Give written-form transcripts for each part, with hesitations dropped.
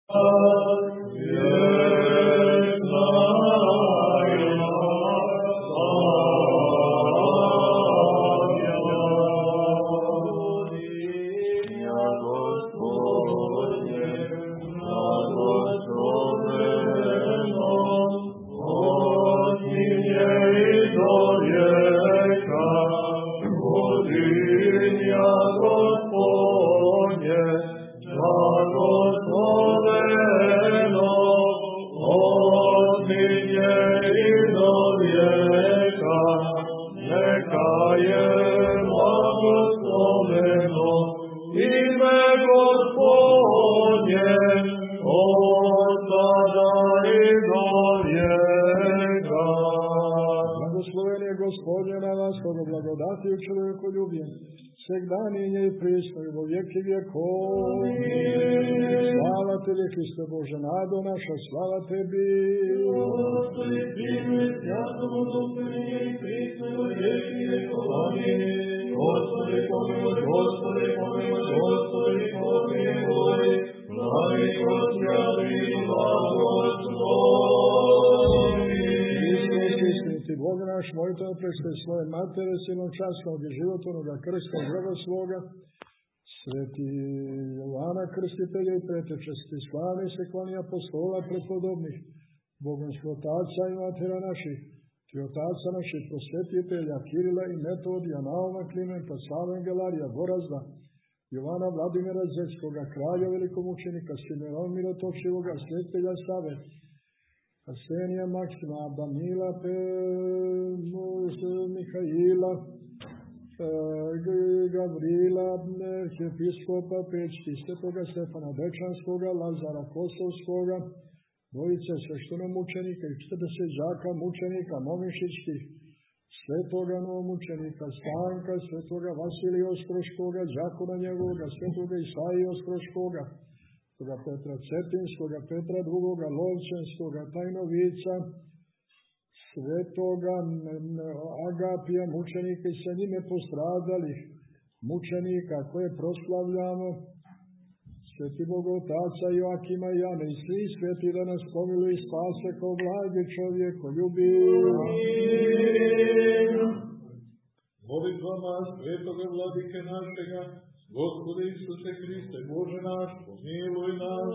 Slava Tebi, Hriste Bože, nado naša, slava Tebi. Gospodi, primjer, jasnomu dostojnije i pristojno vjeki vjekovanje. Gospodi, pomiluj, Gospodi, pomiluj, Gospodi, pomiluj. Slavi Gospodi, blagoslovi. Istos, istiniti, Bog naš, molitvom preste svoje matere, sinom časnog i životvornoga krsta groba svoga, Sveti Jovana Krstitelja i pretečesti slave se klani apostola prepodobnih, bogonskog otaca i matera naših, ti otaca naših prosvetitelja Kirila i Metodija, Nauma, Klimenta, Sava, Angelarija, Gorazda, Jovana Vladimira Zetskoga, kralja velikomučenika, Simeona Mirotopševoga, Svetelja Save, Arsenija Maksima, Danila, Mihaila, Gavrila, episkopa Pečki, Svetoga Stefana Dečanskoga, Lazara Kosovskoga, dvojice sveštenomučenika i 40 đaka mučenika Momišićkih, Svetoga novomučenika Stanka, Svetoga Vasilija Ostroškoga, đakona njegovoga, Svetoga Isaija Ostroškoga, Svetoga Petra Cetinskoga, Petra II. Lovčenskoga, Tajnovica, Svetoga Agapija, mučenika i sa njime postradalih mučenika koje proslavljamo, Sveti Bogotaca Joakima i Jana i svi sveti da nas pomiluju i spase kao blagi čovjekoljubi. Molitvama Svetoga Vladike našega, Gospode Isuse Hriste, Bože naš, pomiluj nas.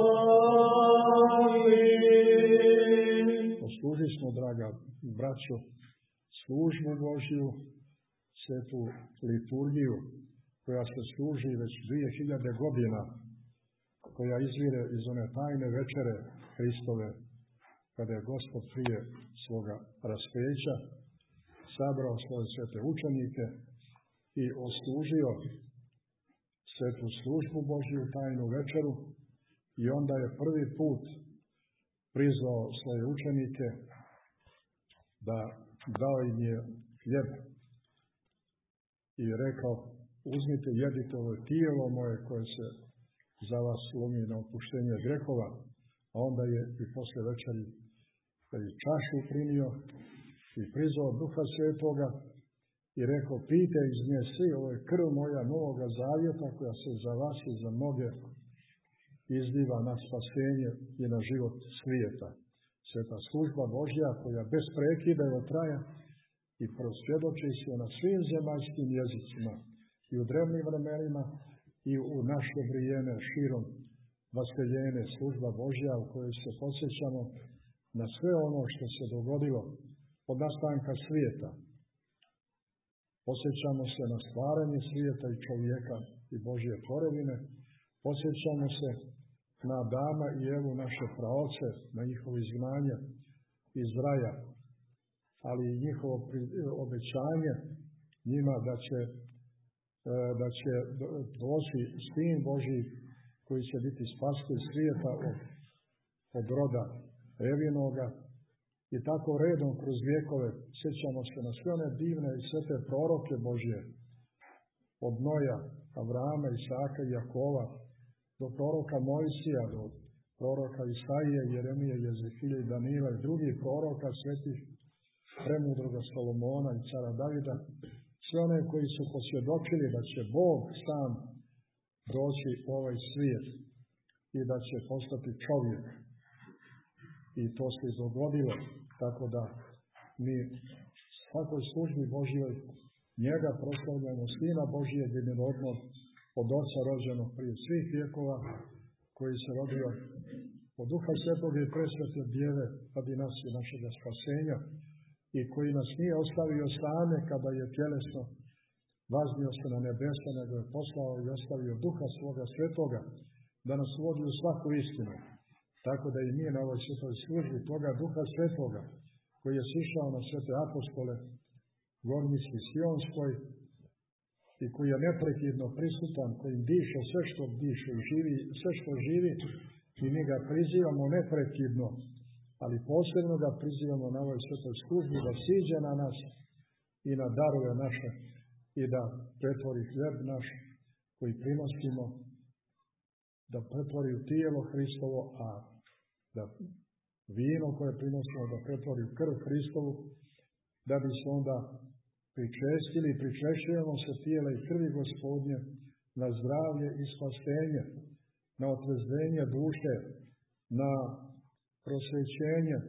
Amin. Posluži smo, draga braćo, službu Božju, svetu liturgiju, koja se služi već 2000 godina, koja izvire iz one tajne večere Hristove, kada je Gospod prije svoga raspeća sabrao svoje svete učenike i oslužio svetu službu Božju, tajnu večeru, i onda je prvi put prizvao svoje učenike da dao im je hljeb i rekao: uzmite, jedite, ovo je tijelo moje koje se za vas lomi na otpuštenje grehova. A onda je i posle večeri čašu primio i prizvao Duha Svetoga i rekao: pijte iz nje svi, ovo je krv moja novoga zavjeta koja se za vas i za mnoge izliva na spasenje i na život svijeta. Sveta služba Božja koja bez prekida traja i prosvjedoči se na svim zemaljskim jezicima i u drevnim vremenima i u naše vrijeme širom vaskrsenje, služba Božja u kojoj se podsjećamo na sve ono što se dogodilo od nastanka svijeta. Podsjećamo se na stvaranje svijeta i čovjeka i Božje tvorevine. Podsjećamo se na Adama i Evu, naše praoce, na njihovo izgnanje iz raja, ali i njihovo obećanje njima da će doći Sin Božji koji će biti spasitelj svijeta od roda Evinoga. I tako redom kroz vjekove sjećamo se na sve one divne i svete proroke Božje, od Noja, Avrama, Isaka i Jakova, do proroka Mojsija, do proroka Isaije, Jeremije, Jezekilja i Danila i drugih proroka svetih, premudroga Solomona i cara Davida, sve one koji su posvjedočili da će Bog sam doći u ovaj svijet i da će postati čovjek. I to se dogodilo, tako da mi svakoj službi Božjoj njega proslavljamo, Sina Božijeg jedinorodnog, od Oca rođenog prije svih vjekova, koji se rodio od Duha Svetog i presvete Djeve radi nas i našega spasenja, i koji nas nije ostavio same kada je tjelesno vaznio se na nebesa, nego je poslao i ostavio Duha svoga Svetoga da nas vodi u svaku istinu. Tako da i mi na ovoj svetoj službi toga Duha Svetoga, koji je sišao na svete apostole Gornjski Sionskoj i koji je neprekidno prisutan, kojim diše sve što diše i živi sve što živi, i mi ga prizivamo neprekidno, ali posebno ga prizivamo na ovoj svetoj službi da siđe na nas i na darove naše i da pretvori hljeb naš koji prinosimo, da pretvori u tijelo Hristovo, a da vino koje prinosimo da pretvori u krv Hristovu, da bi se onda pričestili i pričešćujemo se tijela i krvi Gospodnje na zdravlje i spasenje, na otrezvenje duše, na prosvećenje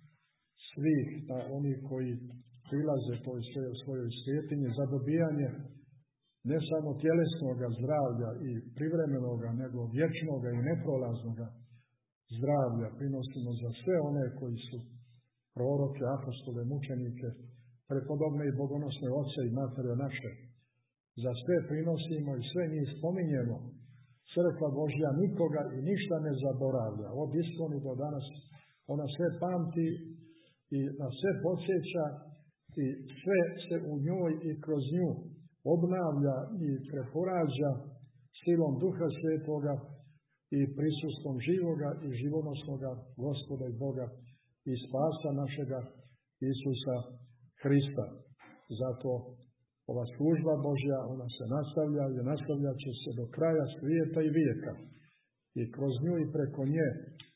svih, na onih koji prilaze toj svojoj svetinji, za dobijanje ne samo tjelesnoga zdravlja i privremenoga, nego vječnoga i neprolaznoga zdravlja prinosimo za sve one koji su proroke, apostole, mučenike, prepodobne i bogonosne oce i matere naše. Za sve prinosimo i sve njih spominjemo. Crkva Božja nikoga i ništa ne zaboravlja. Od iskoni do danas ona sve pamti i na sve podsjeća i sve se u njoj i kroz nju obnavlja i preporađa silom Duha Svetoga i prisustvom živoga i živonosnoga Gospoda i Boga i spasa našega Isusa Hrista. Zato ova služba Božja, ona se nastavlja i nastavljat će se do kraja svijeta i vijeka. I kroz nju i preko nje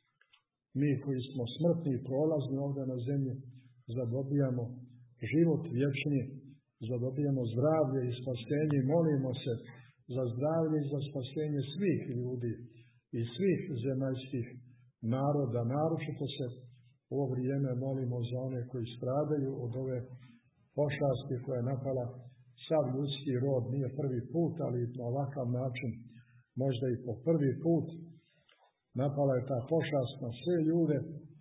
mi koji smo smrtni i prolazni ovdje na zemlji zadobijamo život vječni, zadobijamo zdravlje i spasenje i molimo se za zdravlje i za spasenje svih ljudi i svih zemaljskih naroda. Naročito se u ovo vrijeme molimo za one koji stradaju od ove pošasti koja je napala sav ljudski rod. Nije prvi put, ali na ovakav način, možda i po prvi put, napala je ta pošast na sve ljude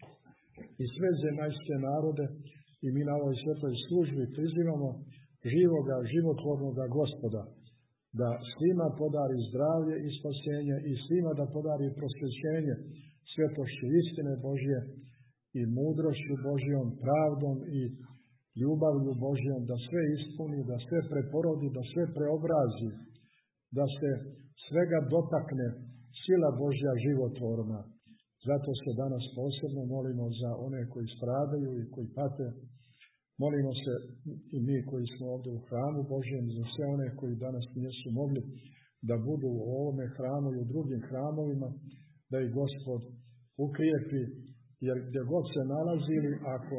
i sve zemaljske narode i mi na ovoj svetoj službi prizivamo živoga, životvornoga Gospoda, da svima podari zdravlje i spasenje i svima da podari prosvećenje svetošću istine Božje i mudrošću Božjom, pravdom i ljubavlju Božjom, da sve ispuni, da sve preporodi, da sve preobrazi, da se svega dotakne sila Božja životvorna. Zato se danas posebno molimo za one koji stradaju i koji pate. Molimo se i mi koji smo ovdje u hramu Božjem, za sve one koji danas nisu mogli da budu u ovome hramu i u drugim hramovima, da ih Gospod ukrijepi, jer gdje god se nalazili, ako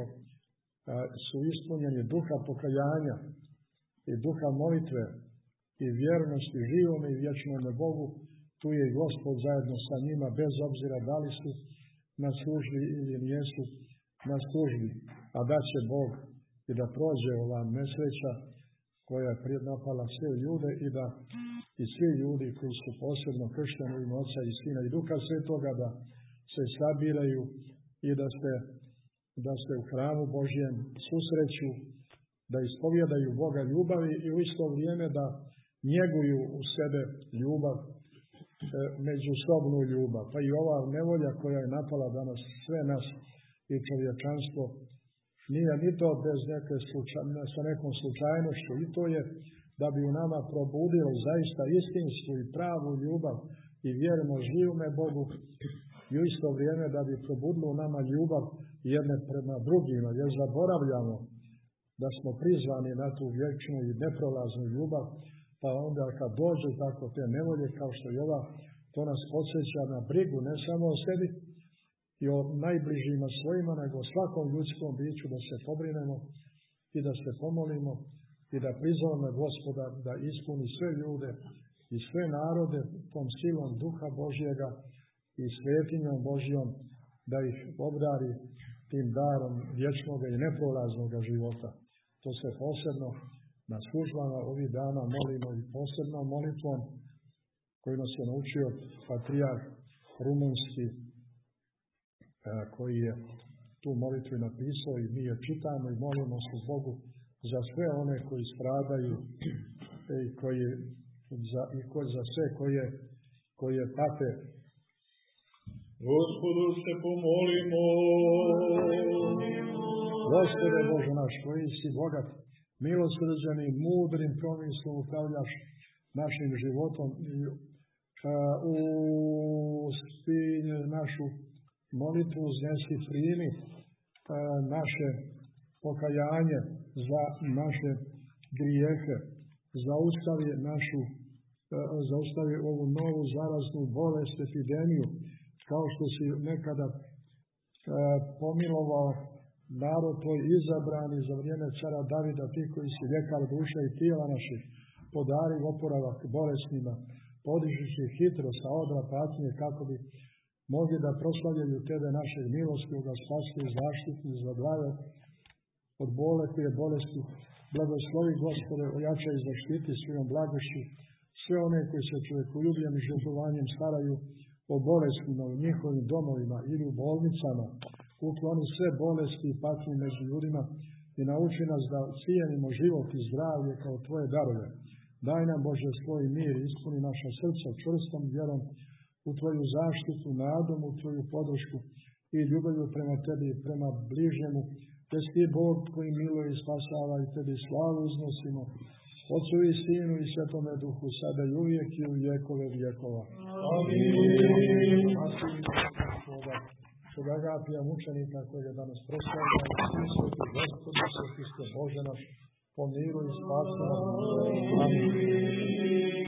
su ispunjeni duha pokajanja i duha molitve i vjernosti živome i vječnome Bogu, tu je i Gospod zajedno sa njima, bez obzira da li su na službi ili nijesu na službi. A da će Bog i da prođe ova nesreća koja je napala sve ljude i da i svi ljudi koji su posebno kršteni u ime Oca i Sina i Duha Svetoga da se sabiraju i da se u hramu Božjem susreću, da ispovjedaju Boga ljubavi i u isto vrijeme da njeguju u sebe ljubav, međusobnu ljubav. Pa i ova nevolja koja je napala danas sve nas i čovječanstvo nije ni to bez sa nekom slučajnošću, i to je da bi u nama probudilo zaista istinsku i pravu ljubav i vjerno živome Bogu i u isto vrijeme da bi probudilo u nama ljubav jedne prema drugima, jer zaboravljamo da smo prizvani na tu vječnu i neprolaznu ljubav, pa onda kad dođe tako te nevolje kao što je ova, to nas podsjeća na brigu ne samo o sebi i o najbližima svojima, nego o svakom ljudskom biću, da se pobrinemo i da se pomolimo i da prizovemo Gospoda da ispuni sve ljude i sve narode tom silom Duha Božjega i svetinjom Božjom, da ih obdari tim darom vječnog i neprolaznog života. To se posebno na službama ovih dana molimo i posebnom molitvom koju nas je naučio patrijarh rumunski, koji je tu molitvu napisao i mi je čitamo i molimo se Bogu za sve one koji stradaju i za sve koje pate. Gospodu se pomolimo. Gospode Bože naš, koji si bogat, milosrđanim, mudrim promislom upravljaš našim životom i našu molitvu uznesi, primi naše pokajanje za naše grijehe, zaustavi ovu novu zaraznu bolest, epidemiju, kao što si nekada pomilovao narod tvoj izabrani za vrijeme cara Davida, ti koji si ljekar duše i tijela naših, podari oporavak bolesnima, podižući hitro sa odra patnje, kako bi mogli da proslavljaju tebe, našeg milostivoga, spasitelja i zaštitnika, zadravlja od bolesti. Blagoslovi, Gospode, ojačaj i zaštiti svojom blagošću sve one koji se čovjekoljubijem i žrtvovanjem staraju o bolestima u njihovim domovima ili u bolnicama. Ukloni sve bolesti i patnje među ljudima i nauči nas da cijenimo život i zdravlje kao tvoje darove. Daj nam, Bože, svoj mir, ispuni naša srca čvrstom vjerom u tvoju zaštitu, nadom u tvoju podršku i ljubavlju prema tebi i prema bližnjemu. Te si Bog koji miluje i spasava i tebi slavu uznosimo. Otcu i Sinu i Svetome Duhu, sada i uvijek i u vjekove vjekova. Amin. Kod Agapija mučenika koji je danas proslavlja, svi sveti Gospodi, sveti ste Bože naš, pomiruj i spasi nas. Amin.